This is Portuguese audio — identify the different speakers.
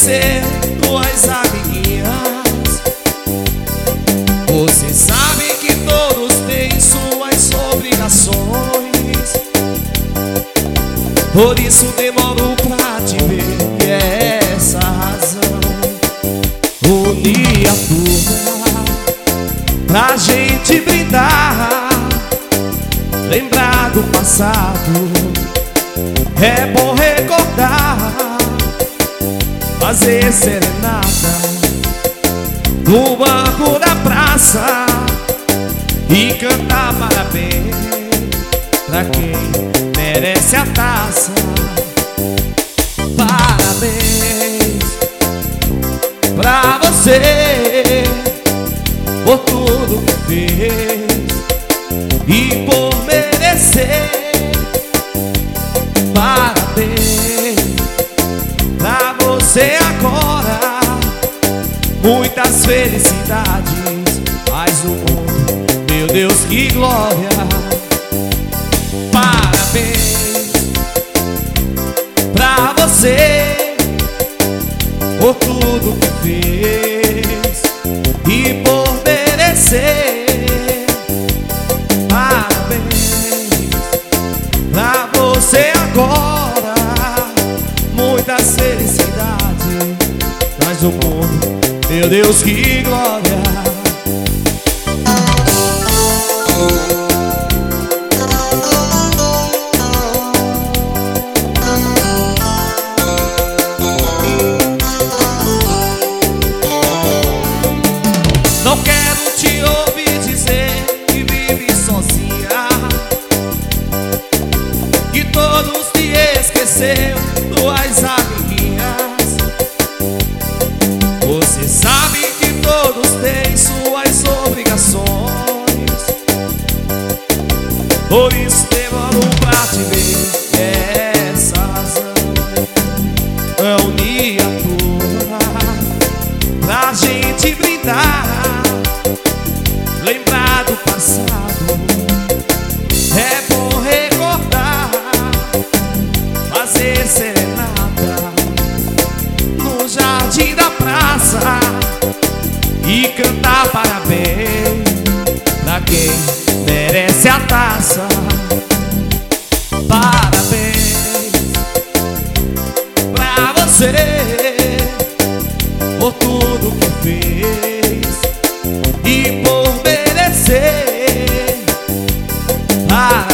Speaker 1: esquecer tuas amiguinhas. Você sabe que todos têm suas obrigações, por isso demoro pra te ver. E é essa a razão. Unir a turma pra gente brindar, lembrar do passado, é bom recordar, fazer serenata no banco da praça e cantar parabéns pra quem merece a taça. Parabéns pra você por tudo que fez e por merecer. Parabéns pra você agora, muitas felicidades, mais um mundo, meu Deus, que glória. Parabéns pra você por tudo que fez e por merecer. Parabéns pra você agora, muitas felicidades, mais um mundo, meu Deus, que glória. Não quero te ouvir dizer que vive sozinha, que todos te esqueceu, tuas amiguinhas. Você sabe que todos têm suas obrigações, por isso demoro pra te ver. É essa a razão. É unir a turma pra gente brindar, lembrar do passado, é bom recordar, fazer serenata no jardim da praça e cantar parabéns pra quem merece a taça. Parabéns pra você por tudo que fez e por merecer. Parabéns